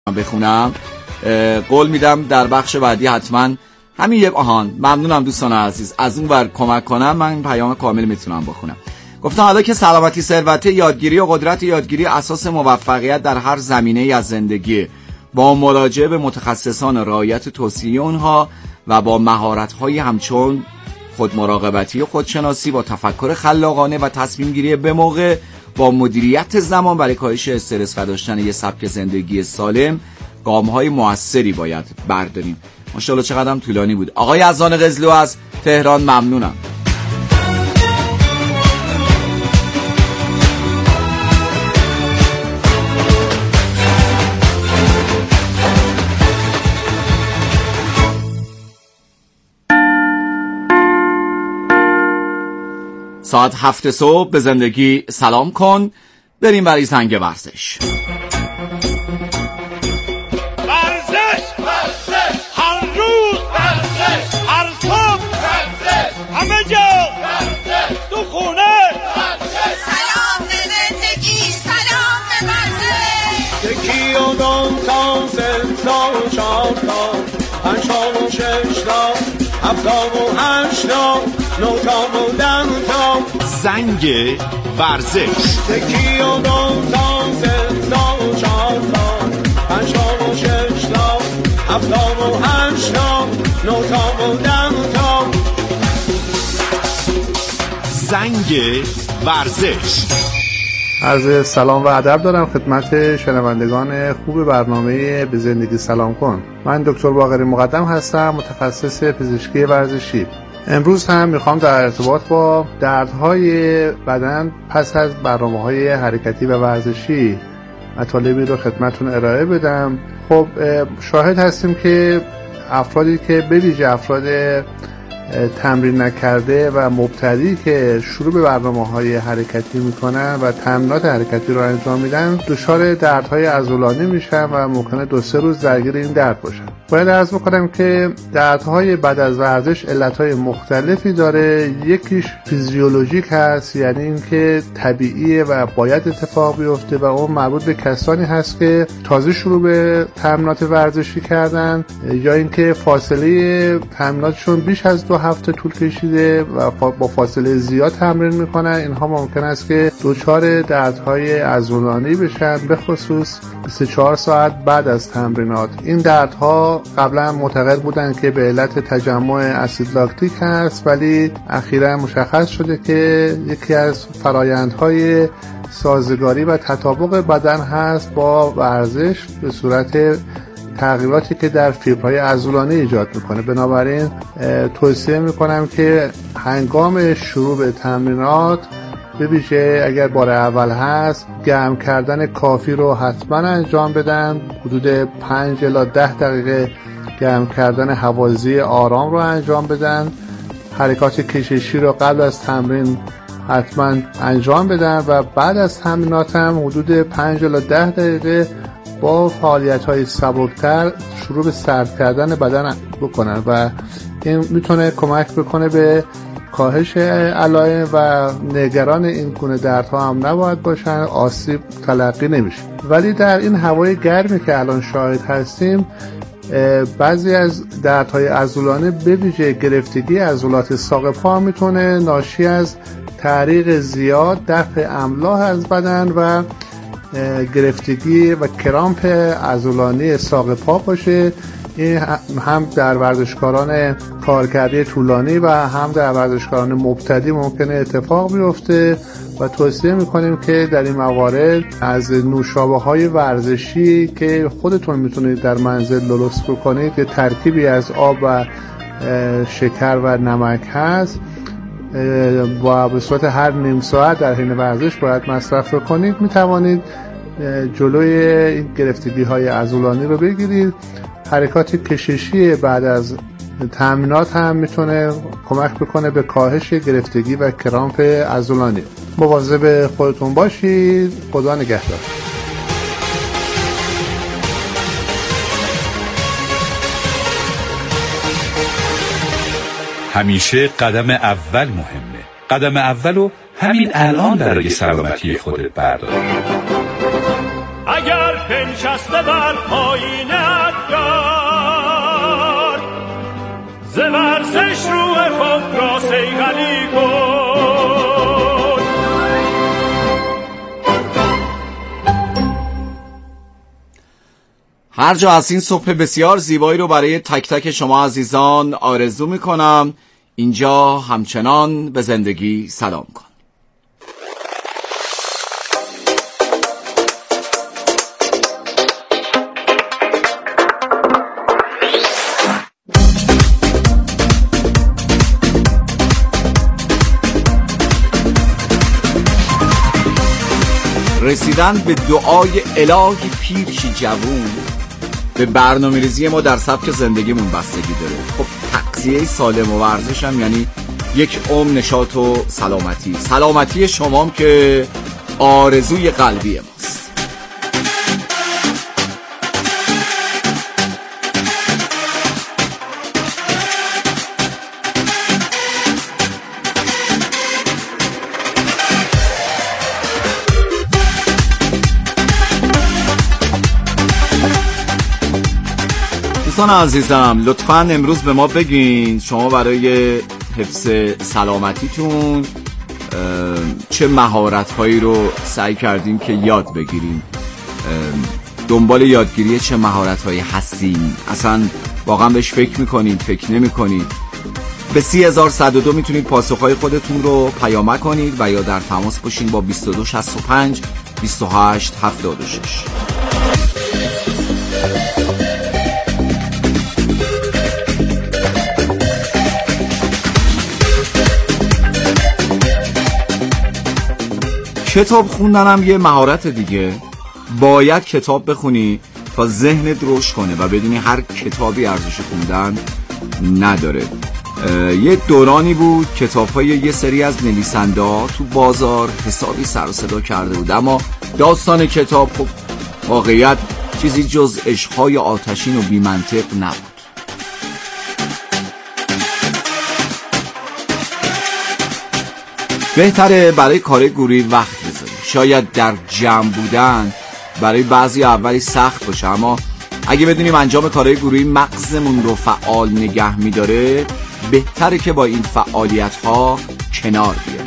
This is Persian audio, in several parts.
بخونم. قول میدم در بخش بعدی حتما همین یه ممنونم دوستان عزیز از اون ور کمک کنم، من این پیام کامل میتونم بخونم. گفتم حالا که سلامتی ثروت یادگیری و قدرت یادگیری اساس موفقیت در هر زمینه از زندگی، با مراجعه به متخصصان، رعایت توصیه اونها و با مهارت‌های همچون خودمراقبتی و خودشناسی، با تفکر خلاقانه و تصمیم گیری به موقع، با مدیریت زمان برای کاهش استرس و داشتن یه سبک زندگی سالم، گام‌های موثری باید برداریم. ماشاءالله چقدر طولانی بود. آقای اذان قزلو از تهران ممنونم. ساعت 7 صبح به زندگی سلام کن. بریم برای زنگ ورزش. هر روز ورزش، هر صبح ورزش، همه جا ورزش، تو خونه ورزش. سلام به زندگی، سلام به ورزش. یکی و دو تا سه تا و چهار تا پنج تا و شش تا هفت تا و هشت تا نه تا و ده تا زنگ ورزش. یکی و دو تا سه تا و چهار تا پنج تا و شش تا هفت تا و هشت تا نه تا و ده تا زنگ ورزش. عرض سلام و ادب دارم خدمت شنوندگان خوب برنامه به زندگی سلام کن. من دکتر باقری مقدم هستم، متخصص پزشکی ورزشی. امروز هم میخوام در ارتباط با دردهای بدن پس از برنامه‌های حرکتی و ورزشی مطالبی رو خدمتتون ارائه بدم. خب شاهد هستیم که افرادی که به ویژه افراد تمرین نکرده و مبتدی که شروع به برنامه‌های حرکتی میکنن و تمرینات حرکتی رو انجام میدن دچار دردهای عضلانی میشن و ممکنه 2-3 روز درگیر این درد باشن. باید عرض بکنم که دردهای بعد از ورزش علتهای مختلفی داره. یکیش فیزیولوژیک هست، یعنی اینکه طبیعیه و باید اتفاق بیفته و اون مربوط به کسانی هست که تازه شروع به تمرینات ورزشی کردن یا اینکه فاصله تمریناتشون بیش از 2 هفته طول کشیده و با فاصله زیاد تمرین میکنن. اینها ممکن است که دچار دردهای عضلانی بشن، به خصوص 24 ساعت بعد از تمرینات. این دردها قبلا معتقد بودن که به علت تجمع اسید لاکتیک هست، ولی اخیرا مشخص شده که یکی از فرایندهای سازگاری و تطابق بدن هست با ورزش به صورت تغییراتی که در فیبرهای عضلانی ایجاد میکنه. بنابراین توصیه میکنم که هنگام شروع به تمرینات، به ویژه اگر بار اول هست، گرم کردن کافی رو حتما انجام بدن. حدود 5 الی 10 دقیقه گرم کردن هوازی آرام رو انجام بدن. حرکات کششی رو قبل از تمرین حتما انجام بدن و بعد از تمرینات هم حدود 5 الی 10 دقیقه با فعالیت‌های سبکتر شروع به سرد کردن بدن بکنن و این میتونه کمک بکنه به کاهش علائم و نگران این گونه دردها هم نباید باشن، آسیب تلقی نمیشه. ولی در این هوای گرمی که الان شاهد هستیم، بعضی از دردهای عضلانی به ویژه گرفتگی عضلات ساق پا میتونه ناشی از تحریک زیاد دفع املاح از بدن و گرفتگی و کرامپ عضلانی ساق پا باشه. این هم در ورزشکاران کارکردی طولانی و هم در ورزشکاران مبتدی ممکنه اتفاق بیفته و توصیه میکنیم که در این موارد از نوشابه‌های ورزشی که خودتون میتونید در منزل درست بکنید، که ترکیبی از آب و شکر و نمک هست و به صورت هر نیم ساعت در حین ورزش باید مصرف کنید، میتوانید جلوی این گرفتگی های عضلانی رو بگیرید. حرکات کششی بعد از تمرینات هم میتونه کمک بکنه به کاهش گرفتگی و کرامپ عضلانی. مواظب خودتون باشید. خدا نگهدار. همیشه قدم اول مهمه. قدم اولو همین الان برای سلامتی خودت بردار. اگر بنشسته بر پای آینه دار، ز ورزش روح خود را صیقلی کن. هر جا از این صبح بسیار زیبایی رو برای تک تک شما عزیزان آرزو میکنم. اینجا همچنان به زندگی سلام کن. رسیدن به دعای الهی پیرشی جوون به برنامه‌ریزی ما در سبک زندگیمون بستگی داره. خب تغذیه سالم و ورزش هم یعنی یک عمر نشاط و سلامتی. سلامتی شمام که آرزوی قلبی ماست. دوستان عزیزم لطفاً امروز به ما بگین شما برای حفظ سلامتیتون چه مهارت‌هایی رو سعی کردین که یاد بگیرین، دنبال یادگیری چه مهارت‌هایی هستین، اصلا واقعا بهش فکر میکنین، فکر نمی‌کنین. به 30102 میتونید پاسخهای خودتون رو پیامک کنید و یا در تماس باشین با 2265 2876. کتاب خوندنم یه مهارت دیگه. باید کتاب بخونی تا ذهنت رشد کنه و بدونی هر کتابی ارزش خوندن نداره. یه دورانی بود کتاب‌های یه سری از نویسنده‌ها تو بازار حسابی سر و صدا کرده بود، اما داستان کتاب خب واقعیت چیزی جز عشق‌های آتشین و بی‌منطق نبود. بهتره برای کار گروهی وقت بذاری. شاید در جمع بودن برای بعضی اولی سخت باشه، اما اگه بدونیم انجام کارهای گروهی مغزمون رو فعال نگه میداره، بهتره که با این فعالیت‌ها کنار بیایم.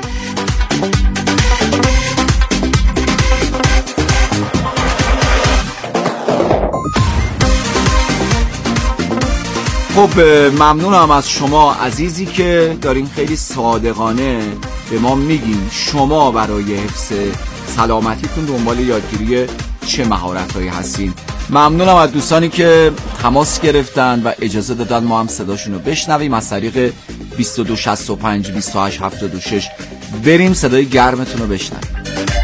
خب ممنونم از شما عزیزی که دارین خیلی صادقانه به ما میگین شما برای حفظ سلامتیتون دنبال یادگیری چه مهارت‌هایی هستین. ممنونم از دوستانی که تماس گرفتن و اجازه دادن ما هم صداشون رو بشنویم از طریق 2265 2876. بریم صدای گرمتون رو بشنویم.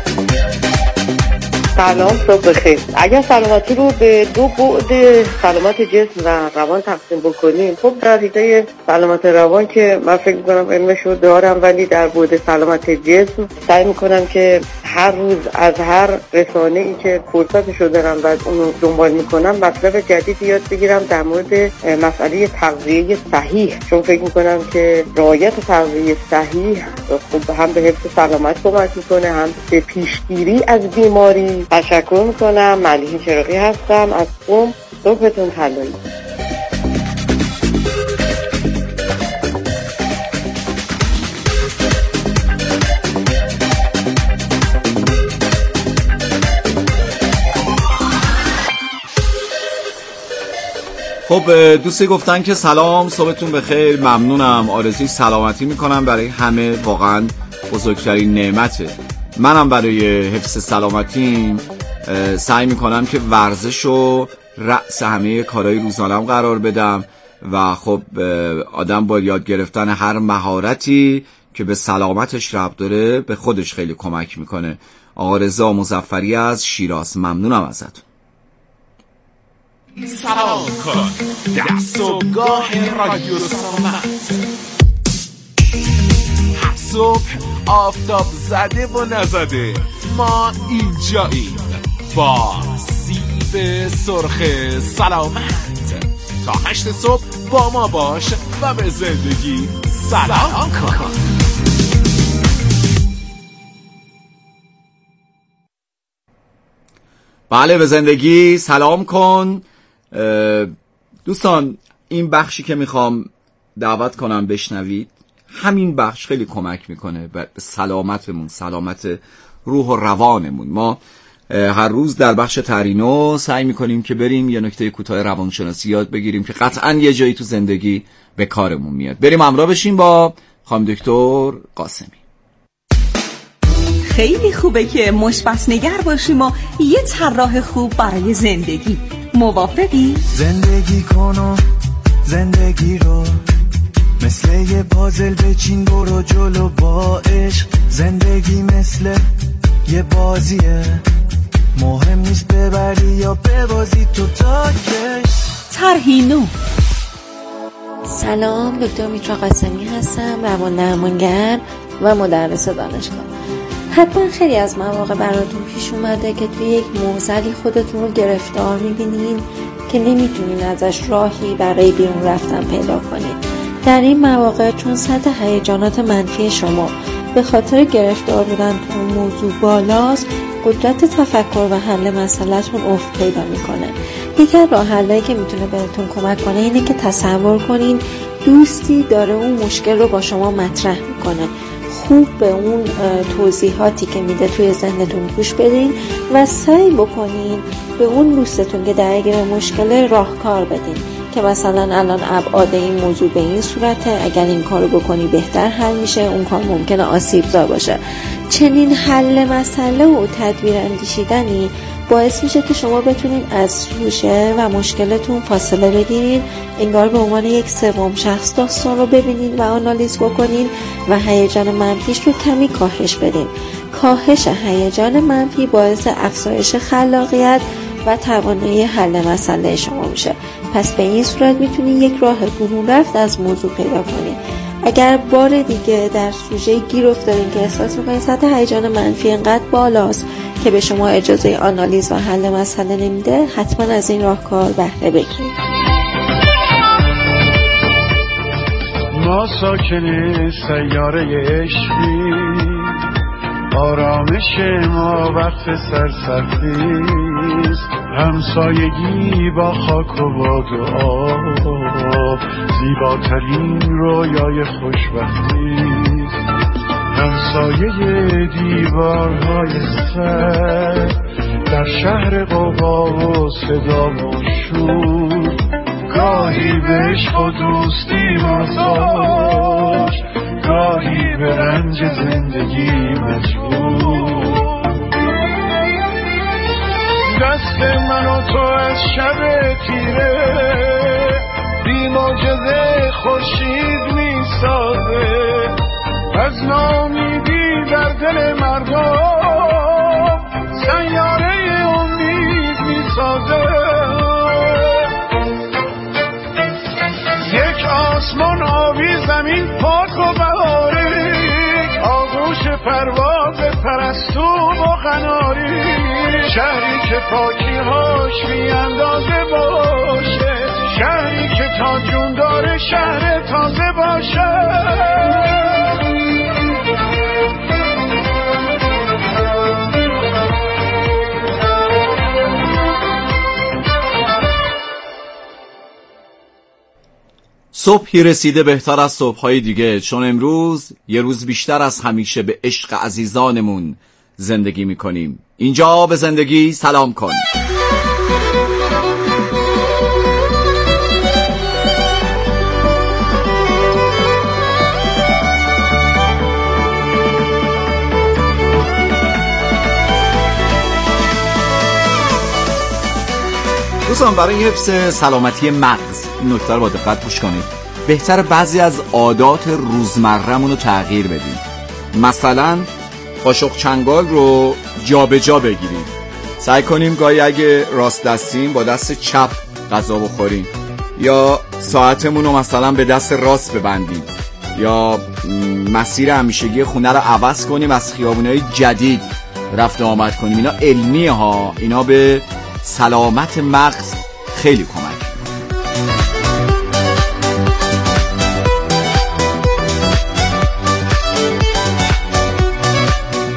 سلام، صبح بخیر. اگر سلامتی رو به دو بعد سلامت جسم و روان تقسیم بکنیم، خب در حیطه سلامت روان که من فکر می‌کنم علمش رو دارم، ولی در بعد سلامت جسم سعی می‌کنم که هر روز از هر رسانه‌ای که فرصتشو دارم و اونو دنبال می‌کنم مطلب جدید یاد بگیرم در مورد مسئله تغذیه صحیح، چون فکر می‌کنم که رعایت تغذیه صحیح خب هم به حفظ سلامت کمک می‌کنه، هم به پیشگیری از بیماری. تشکر میکنم. ملیحه چراغی هستم از قم. صبحتون طلایی. خب دوستی گفتن که سلام، صبحتون بخیر، ممنونم، آرزوی سلامتی میکنم برای همه، واقعا بزرگترین نعمته. منم برای حفظ سلامتیم سعی میکنم که ورزش رو رأس همه کارهای روزانم قرار بدم و خب آدم با یاد گرفتن هر مهارتی که به سلامتش ربط داره به خودش خیلی کمک میکنه. آقا رضا مظفری از شیراز، ممنونم ازتون. سلام کن در صبحگاه رادیو سلامت. هر صبح آفتاب زده و نزده ما اینجاییم با سیب سرخ سلامت. تا 8 صبح با ما باش و به زندگی سلام کن. بله، به زندگی سلام کن. دوستان این بخشی که میخوام دعوت کنم بشنوید، همین بخش خیلی کمک میکنه به سلامتمون، سلامت روح و روانمون. ما هر روز در بخش ترینو سعی میکنیم که بریم یه نکته کوتاه روانشناسی یاد بگیریم که قطعاً یه جایی تو زندگی به کارمون میاد. بریم همراه بشیم با خانم دکتر قاسمی. خیلی خوبه که مشبصنگر باشیم و یه طراح خوب برای زندگی. موافقی؟ زندگی کن و زندگی رو مثل یه پازل بچین، برو جلو با عشق. زندگی مثل یه بازیه، مهم نیست ببری یا ببازی تو تاکش. طرحی نو. سلام، دکتر میترا قاسمی هستم، روان درمانگر و مدرس دانشگاه. حتما خیلی از مواقع براتون پیش اومده که توی یک معضلی خودتون رو گرفتار میبینین که نمیتونین ازش راهی برای بیرون رفتن پیدا کنین. در این مواقع چون سطح هیجانات منفی شما به خاطر گرفتار بودن تو اون موضوع بالاست، قدرت تفکر و حل مسئله‌تون افت پیدا میکنه. یکی از راه حلایی که میتونه بهتون کمک کنه اینه که تصور کنین دوستی داره اون مشکل رو با شما مطرح میکنه. خوب به اون توضیحاتی که میده توی ذهنتون گوش بدین و سعی بکنین به اون دوستتون که درگیر مشکل راهکار بدین که مثلا الان ابعاد این موضوع به این صورته، اگر این کارو بکنی بهتر حل میشه، اون کار ممکنه آسیبزا باشه. چنین حل مسئله و تدبیر اندیشیدنی باعث میشه که شما بتونین از سوژه و مشکلتون فاصله بگیرین، انگار به عنوان یک سوم شخص داستان رو ببینین و آنالیز بکنین و هیجان منفیش رو کمی کاهش بدین. کاهش هیجان منفی باعث افزایش خلاقیت و توانایی حل مسئله شما میشه. پس به این صورت میتونین یک راه برون رفت از موضوع پیدا کنین. اگر بار دیگه در سوژه گیر افتادین که احساس میکنین سطح هیجان منفی انقدر بالاست که به شما اجازه آنالیز و حل مسئله نمیده، حتما از این راهکار بهره بگیرید. ما ساکن سیاره عشقیم، آرامش ما وقت سرسختیست، همسایگی با خاک و با دعا زیباترین رویای خوشبختیست. همسایه دیوارهای سر در شهر قوقا و صدا و شور، گاهی به عشق و دوستی مزاج، گاهی به رنج زندگی مجبور. دست من و تو از شب تیره بی معجزه خورشید می سازه، از نامیدی در دل مردم سیاره امید می سازه. یک آسمان آبی، زمین پاک و بهاری، آغوش پرواز پرستو و قناری، شهری که پاکی هاش بی اندازه باشه، شهری که تا جون داره شهر تازه باشه. صبحی رسیده بهتر از صبح‌های دیگه، چون امروز یه روز بیشتر از همیشه به عشق عزیزانمون زندگی میکنیم. اینجا به زندگی سلام کن. دوستان، برای حفظ سلامتی مغز این نکته رو با دقت گوش کنید. بهتر بعضی از عادات روزمره‌مون رو تغییر بدیم. مثلا قاشق چنگال رو جابجا بگیریم. سعی کنیم گاهی اگه راست دستیم با دست چپ غذا بخوریم، یا ساعتمون رو مثلا به دست راست ببندیم، یا مسیر همیشگی خونه رو عوض کنیم، از خیابونای جدید رفت و آمد کنیم. اینا علمیه ها، اینا به سلامت مغز خیلی کمک می‌کنه.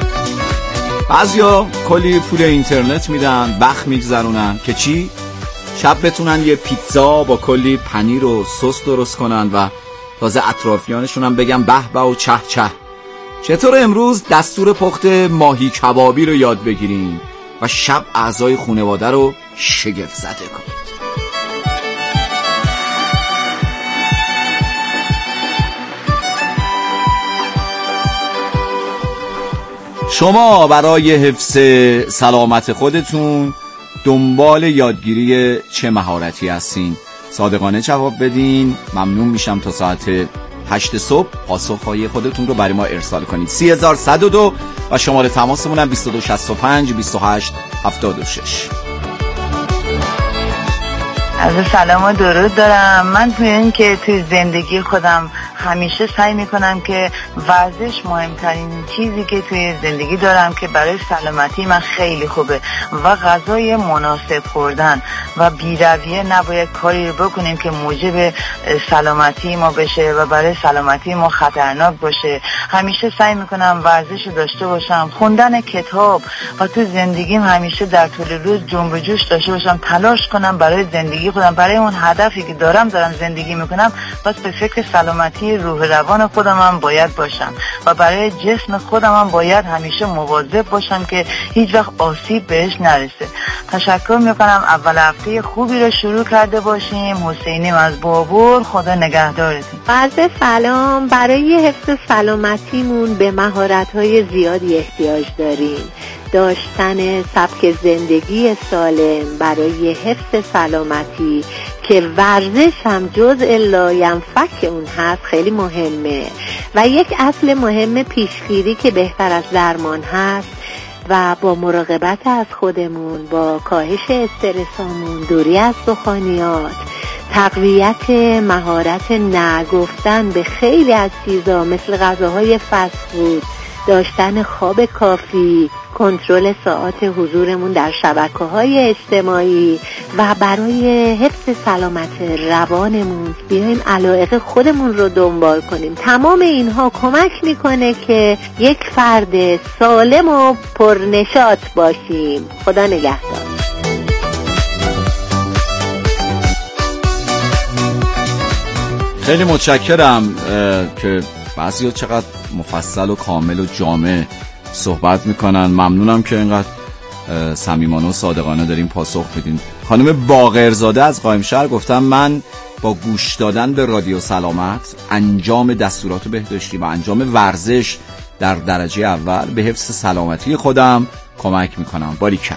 بعضیا کلی پول اینترنت میدن، وقت میگذرونن که چی؟ شب بتونن یه پیتزا با کلی پنیر و سس درست کنن و تازه اطرافیانشون هم بگن به به و چه چه. چطور امروز دستور پخت ماهی کبابی رو یاد بگیریم و شب اعضای خانواده رو شگفت زده کنیم. شما برای حفظ سلامت خودتون دنبال یادگیری چه مهارتی هستین؟ صادقانه جواب بدین. ممنون میشم تا ساعت 8 صبح پاسخهای خودتون رو برای ما ارسال کنید. 3102 و شماره تماسمون هم 2265 28 76. از سلام و درود دارم. من توی که توی زندگی خودم همیشه سعی میکنم که ورزش مهمترین چیزی که توی زندگی دارم که برای سلامتی من خیلی خوبه و غذای مناسب خوردن و بی‌رویه نباید کاری رو بکنیم که موجب سلامتی ما بشه و برای سلامتی ما خطرناک باشه. همیشه سعی میکنم ورزش رو داشته باشم، خوندن کتاب و تو زندگیم همیشه در طول روز جنب و جوش داشته باشم، تلاش کنم برای زندگی خودم، برای اون هدفی که دارم زندگی میکنم. بس به فکر سلامتی روح روان خودم هم باید باشم و برای جسم خودم هم باید همیشه مواظب باشم که هیچ وقت آسیب بهش نرسه. تشکر میکنم. اول هفته خوبی رو شروع کرده باشیم. حسینیم از بابور. خدا نگهدارتون. عرض سلام. برای حفظ سلامتیمون به مهارت‌های زیادی احتیاج داریم. داشتن سبک زندگی سالم برای حفظ سلامتی که ورزش هم جزء لاینفک اون هست خیلی مهمه و یک اصل مهم پیشگیری که بهتر از درمان هست و با مراقبت از خودمون، با کاهش استرسامون، دوری از دخانیات، تقویت مهارت نگفتن به خیلی از چیزا مثل غذاهای فست فود، داشتن خواب کافی، کنترل ساعات حضورمون در شبکه‌های اجتماعی و برای حفظ سلامت روانمون بیایم علایق خودمون رو دنبال کنیم. تمام اینها کمک میکنه که یک فرد سالم و پرنشاط باشیم. خدا نگهدار. خیلی متشکرم که بعضی‌ها چقدر مفصل و کامل و جامع صحبت میکنن. ممنونم که اینقدر صمیمانه و صادقانه دارین پاسخ میدین. خانم باقرزاده از قائمشهر گفتم من با گوش دادن به رادیو سلامت، انجام دستورات بهداشتی و انجام ورزش در درجه اول به حفظ سلامتی خودم کمک میکنم. باریکلا.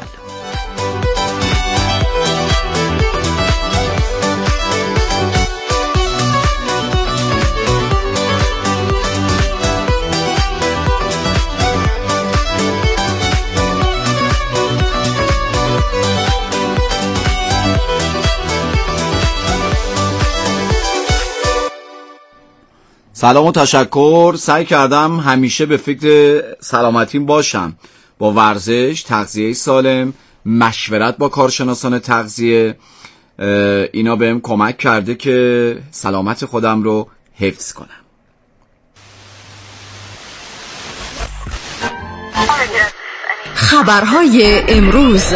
سلام و تشکر. سعی کردم همیشه به فکر سلامتیم باشم با ورزش، تغذیه سالم، مشورت با کارشناسان تغذیه. اینا بهم کمک کرده که سلامت خودم رو حفظ کنم. خبرهای امروز.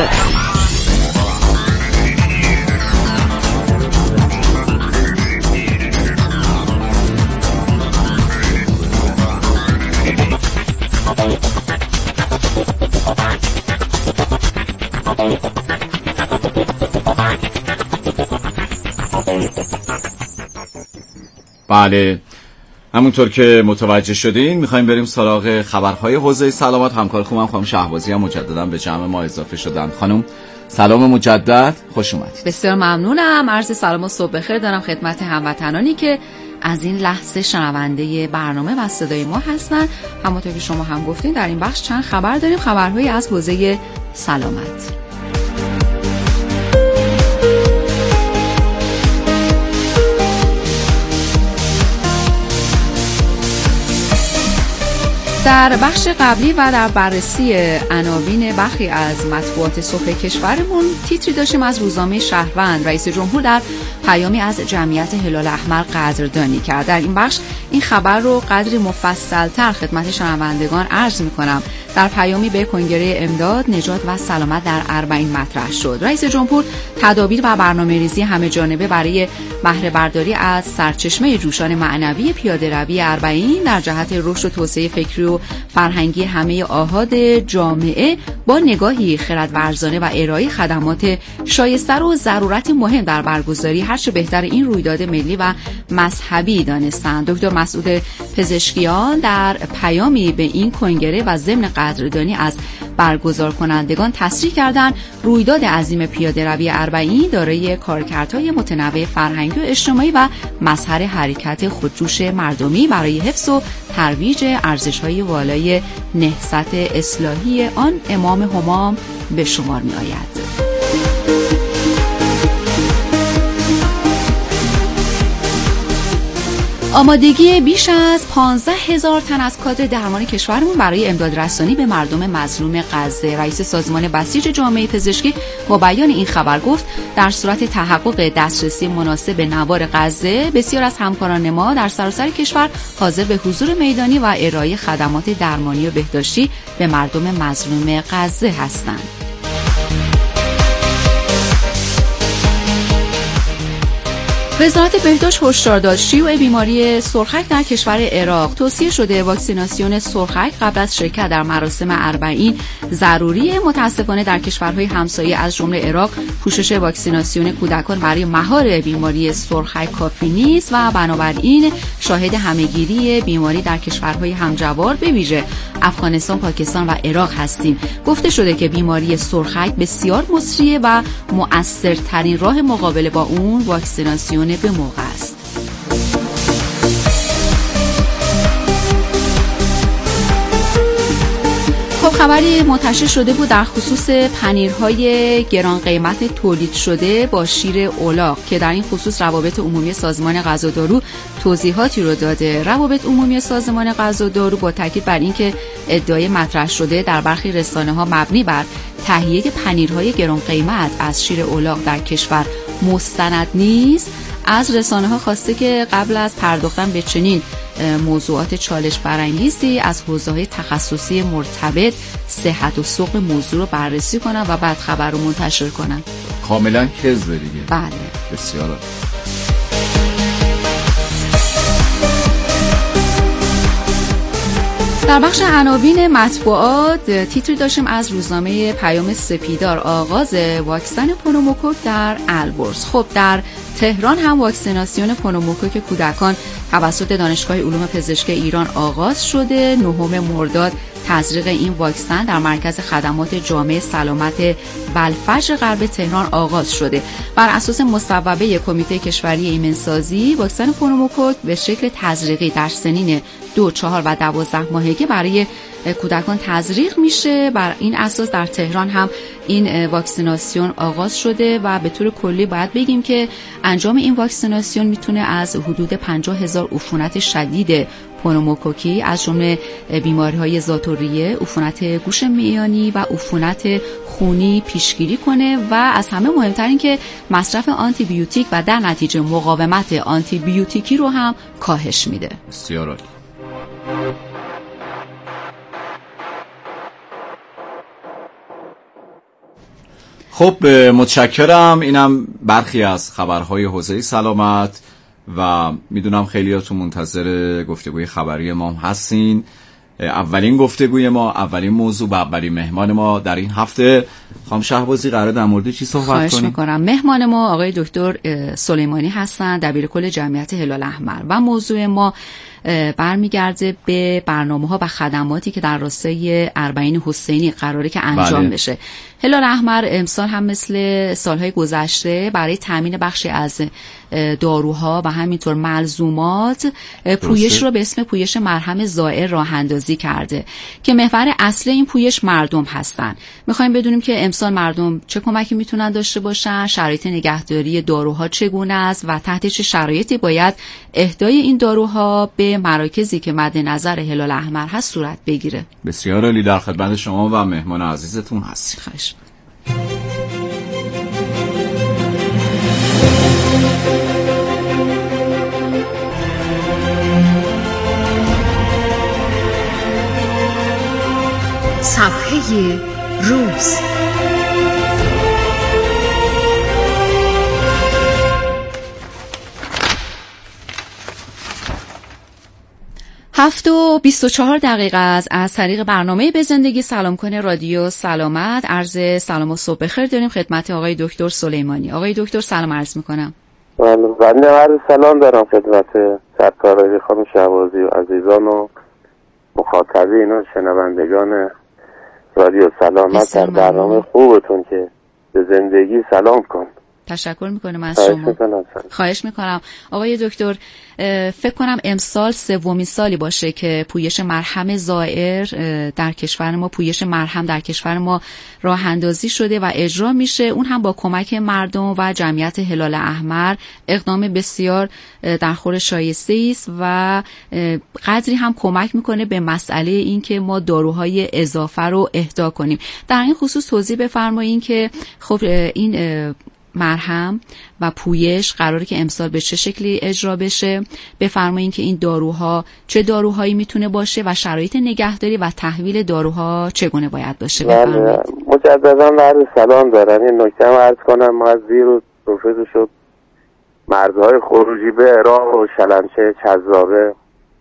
بله، همونطور که متوجه شدین میخوایم بریم سراغ خبرهای حوزه سلامت. همکار خوبم خانم شهبازی هم مجددا به جمع ما اضافه شدن. خانم سلام مجدد، خوش اومدید. بسیار ممنونم. عرض سلام و صبح بخیر دارم خدمت هموطنانی که از این لحظه شنونده برنامه و صدای ما هستن. همونطور که شما هم گفتین در این بخش چند خبر داریم، خبرهایی از حوزه سلامت. در بخش قبلی و در بررسی عناوین برخی از مطبوعات صبح کشورمون تیتری داشتیم از روزنامه شهروند. رئیس جمهور در پیامی از جمعیت هلال احمر قدردانی کرد. در این بخش این خبر رو قدری مفصل‌تر خدمت شنوندگان عرض می‌کنم. در پیامی به کنگره امداد، نجات و سلامت در اربعین مطرح شد. رئیس جمهور تدابیر و برنامه‌ریزی همه جانبه برای بهره برداری از سرچشمه جوشان معنوی پیاده‌روی اربعین در جهت رشد و توسعه فکری و فرهنگی همه آحاد جامعه با نگاهی خردورزانه و ارائه خدمات شایسته و ضرورت مهم در برگزاری هرچه بهتر این رویداد ملی و مذهبی دانستند. دکتر مسعود پزشکیان در پیامی به این کنگره و ضمن قدردانی از برگزار کنندگان تصریح کردند رویداد عظیم پیاده‌روی اربعین دارای کارکردهای متنوع فرهنگی و اجتماعی و مظهر حرکت خودجوش مردمی برای حفظ و ترویج ارزش‌های والای نهضت اصلاحی آن امام همام به شمار می‌آید. آمادگی بیش از 15,000 تن از کادر درمانی کشورمون برای امداد رسانی به مردم مظلوم غزه. رئیس سازمان بسیج جامعه پزشکی با بیان این خبر گفت در صورت تحقق دسترسی مناسب به نوار غزه بسیار از همکاران ما در سراسر کشور حاضر به حضور میدانی و ارائه خدمات درمانی و بهداشتی به مردم مظلوم غزه هستند. وزارت بهداشت هشدار داد شیوع بیماری سرخک در کشور عراق. توصیه شده واکسیناسیون سرخک قبل از شرکت در مراسم اربعین ضروری. متاسفانه در کشورهای همسایه از جمله عراق پوشش واکسیناسیون کودکان برای مهار بیماری سرخک کافی نیست و بنابراین شاهد همهگیری بیماری در کشورهای همجوار به ویژه افغانستان، پاکستان و عراق هستیم. گفته شده که بیماری سرخک بسیار مسریع و مؤثرترین راه مقابله با اون واکسیناسیون به موقع است. خب خبری منتشر شده بود در خصوص پنیرهای گران قیمت تولید شده با شیر الاغ که در این خصوص روابط عمومی سازمان غذا و دارو توضیحاتی رو داده. روابط عمومی سازمان غذا و دارو با تاکید بر اینکه ادعای مطرح شده در برخی رسانه‌ها مبنی بر تهیه پنیرهای گران قیمت از شیر الاغ در کشور مستند نیست، از رسانه‌ها خواسته که قبل از پرداختن به چنین موضوعات چالش برانگیزی از حوزه‌های تخصصی مرتبط صحت و سوق موضوع رو بررسی کنن و بعد خبر رو منتشر کنن. کاملا کذبه دیگه. بله. بسیار. در بخش عناوین مطبوعات تیتری داشتیم از روزنامه پیام سپیدار آغاز واکسن پنوموکوک در البرز. خب در تهران هم واکسیناسیون پنوموکوک کودکان توسط دانشگاه علوم پزشکی ایران آغاز شده. 9 مرداد تزریق این واکسن در مرکز خدمات جامعه سلامت بلفجر غرب تهران آغاز شده. بر اساس مصوبه کمیته کشوری ایمنسازی واکسن پنوموکوک به شکل تزریقی در سنین 2، 4 و 12 ماهگی برای کودکان تزریق میشه. بر این اساس در تهران هم این واکسیناسیون آغاز شده و به طور کلی باید بگیم که انجام این واکسیناسیون میتونه از حدود 50,000 عفونت شدید پنوموکوکی از جمله بیماری‌های ذات‌الریه، عفونت گوش میانی و عفونت خونی پیشگیری کنه و از همه مهمتر این که مصرف آنتی بیوتیک و در نتیجه مقاومت آنتی بیوتیکی رو هم کاهش میده. بسیار عالی. خب متشکرم. اینم برخی از خبرهای حوزه سلامت و میدونم خیلیاتون منتظر گفتگوی خبری ما هستین. اولین گفتگوی ما، اولین موضوع و اولین مهمان ما در این هفته خانم شهبازی قراره در مورد چی صحبت کنیم؟ خواهش میکنم. مهمان ما آقای دکتر سلیمانی هستند، دبیرکل جمعیت هلال احمر و موضوع ما برمیگرده به برنامه‌ها و خدماتی که در راستای اربعین حسینی قراره که انجام بشه. هلال احمر امسال هم مثل سالهای گذشته برای تامین بخشی از داروها و همینطور ملزومات پویش رو به اسم پویش مرهم زائر راه اندازی کرده که محور اصلی این پویش مردم هستن. میخوایم بدونیم که امسال مردم چه کمکی میتونن داشته باشن، شرایط نگهداری داروها چگونه است و تحت چه شرایطی باید اهدای این داروها به توی مراکزی که مد نظر هلال احمر هست صورت بگیره. بسیار عالی، در خدمت شما و مهمان عزیزتون هستیم. خواهش. صفحه روز. هفت و 24 دقیقه از طریق برنامه به زندگی سلام کنه رادیو سلامت عرض سلام و صبح بخیر داریم خدمت آقای دکتر سلیمانی. آقای دکتر سلام عرض میکنم. بنده عرض سلام دارم خدمت سرکارای خانم شهبازی و عزیزان و مخاطبین و شنوندگان رادیو سلامت در برنامه خوبتون که به زندگی سلام کن. تشکر میکنم از شما. خواهش میکنم آقای دکتر. فکر کنم امسال سومین سالی باشه که پویش مرهم زائر در کشور ما، پویش مرهم در کشور ما راه اندازی شده و اجرا میشه، اون هم با کمک مردم و جمعیت هلال احمر. اقدام بسیار در خور شایسته است و قدری هم کمک میکنه به مسئله این که ما داروهای اضافه رو اهدا کنیم. در این خصوص توضیح بفرمایید که خب این مرهم و پویش قراره که امسال به چه شکلی اجرا بشه. بفرمایید که این داروها چه داروهایی میتونه باشه و شرایط نگهداری و تحویل داروها چگونه باید باشه. بفرمایید. مجددا عرض سلام دارم. این نکته هم عرض کنم، ما از دیروز پروفسور شد مرزهای خروجی به عراق و شلمچه، چذابه،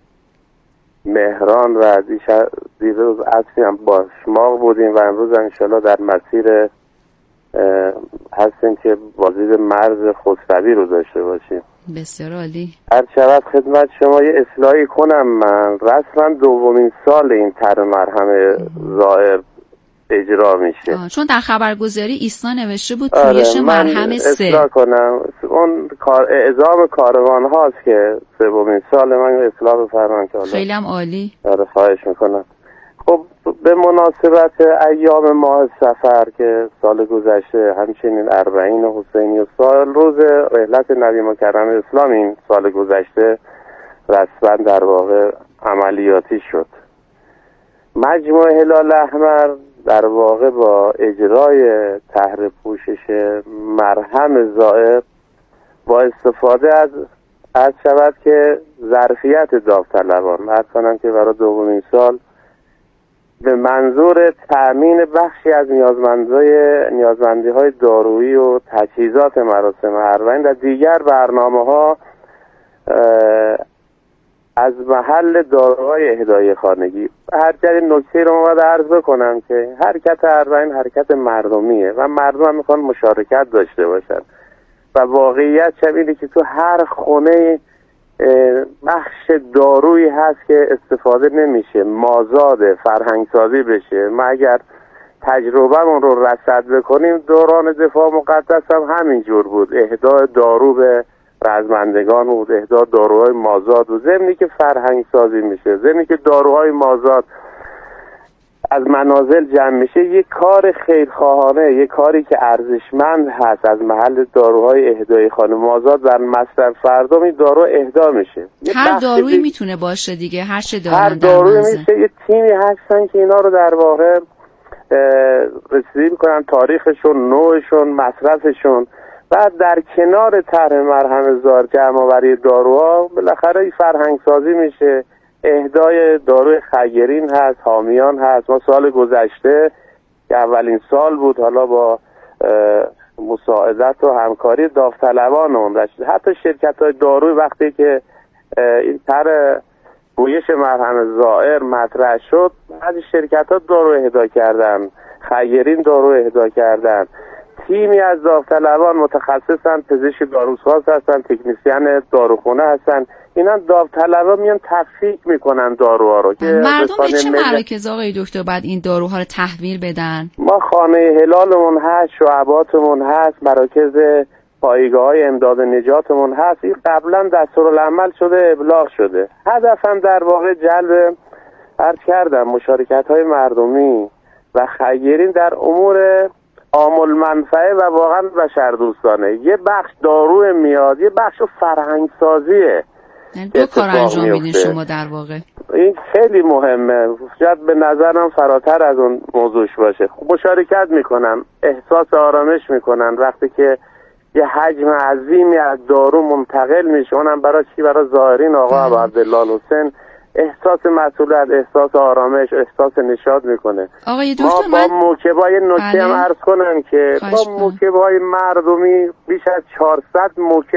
مهران و دیروز اصلی هم باشماق بودیم و امروز انشالله در مسیر هستیم که بازدید مرز خسروی رو داشته باشیم. بسیار عالی. هر شود خدمت شما یه اصلاحی کنم، من رسما دومین سال این طرح مرهم زائر اجرا میشه. چون در خبرگزاری ایسنا نوشته بود پویش مرهم 3. اصلاح کنم اون اعزام کاروان هاست که سومین سال، من اصلاح بفرمایید. خیلی هم عالی. خواهش میکنم. خب به مناسبت ایام ماه صفر که سال گذشته، همچنین اربعین حسینی و سال روز رحلت نبی مکرم اسلام این سال گذشته رسما در واقع عملیاتی شد. مجموعه هلال احمر در واقع با اجرای طرح پوشش مرهم زائر با استفاده از شود که ظرفیت داوطلبان، عرض کنم که برای دومین سال به منظور تأمین بخشی از نیازمندی‌های دارویی و تجهیزات مراسم اربعین و دیگر برنامه‌ها از محل داروهای اهدای خانگی. هر جای نکته رو باید عرض بکنم که حرکت اربعین حرکت مردمیه و مردم هم میخوان مشارکت داشته باشن و واقعیت اینه که تو هر خونه بخش دارویی هست که استفاده نمیشه، مازاد فرهنگسازی بشه. ما اگر تجربه‌مون رو رصد بکنیم دوران دفاع مقدس هم همینجور بود، اهدای دارو به رزمندگان بود، اهدای داروهای مازاد بود، ضمنی که فرهنگسازی میشه، ضمنی که داروهای مازاد از منازل جمع میشه. یک کار خیرخواهانه، یک کاری که ارزشمند هست از محل داروهای اهدای خانم آزاد در مصرف فردم این دارو اهدا میشه. هر دارویی میتونه باشه دیگه، هر چه هر دارویی میشه. یه تیمی هستن که اینا رو در واقع رسیدگی میکنن، تاریخشون، نوعشون، مصرفشون. بعد در کنار طرح مرهم زائر جمع‌آوری داروها بالاخره این فرهنگسازی میشه. اهدای داروی خیرین هست، حامیان هست. ما سال گذشته که اولین سال بود، حالا با مساعدت و همکاری داوطلبان حتی شرکت‌های داروی وقتی که این طرح پویش مرهم زائر مطرح شد، بعضی شرکت‌ها دارو اهدا کردن، خیرین دارو اهدا کردن. تیمی از داوطلبان متخصصن، پزشک داروساز هستن، تکنیسیان داروخونه هستن. اینا داوطلبان میان تفکیک میکنن داروها رو که مردم به چه مراکز آقای دکتر بعد این داروها رو تحویل بدن؟ ما خانه هلالمون هست، شعباتمون هست، مراکز پایگاه‌های امداد نجاتمون هست. این قبلا دستورالعمل شده، ابلاغ شده. هدفم در واقع جلب عرض کردم مشارکت‌های مردمی و خیرین در امور عامل منفعه و واقعا بشردوستانه. یه بخش دارو میاد، یه بخش فرهنگ سازیه. دو کار انجام میدین شما در واقع. این خیلی مهمه، شاید به نظرم فراتر از اون موضوعش باشه. مشارکت میکنم، احساس آرامش میکنن وقتی که یه حجم عظیمی از دارو منتقل میشه، اونم برای چی؟ برای زائرین آقا عبدالله حسین. احساس مسئولیت، احساس آرامش، احساس نشاط میکنه. آقای ما دکتر با موکبای نکته هم عرض کنم که با موکبای مردمی بیش از 400 موکب